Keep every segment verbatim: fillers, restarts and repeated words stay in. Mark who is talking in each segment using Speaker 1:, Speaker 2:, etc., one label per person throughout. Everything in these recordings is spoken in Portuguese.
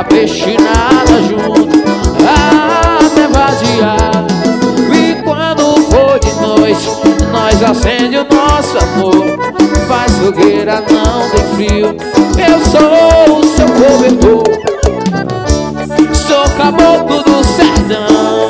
Speaker 1: pra peixe nada junto, até vaziar. E quando for de noite, nós acende o nosso amor. Faz fogueira, não tem frio, eu sou o seu cobertor. Sou caboclo do sertão,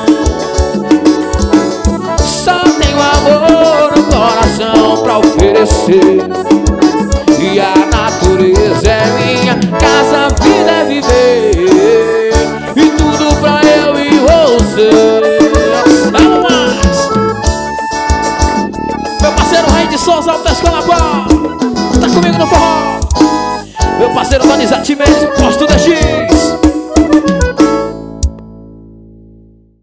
Speaker 1: só tenho amor no coração pra oferecer. E a natureza é minha casa, a vida é viver, e tudo pra eu e você. Vamos! Meu parceiro Rei de Souza, Alta Escola Pau, tá comigo no forró. Meu parceiro Donizete Mendes, Posto da G.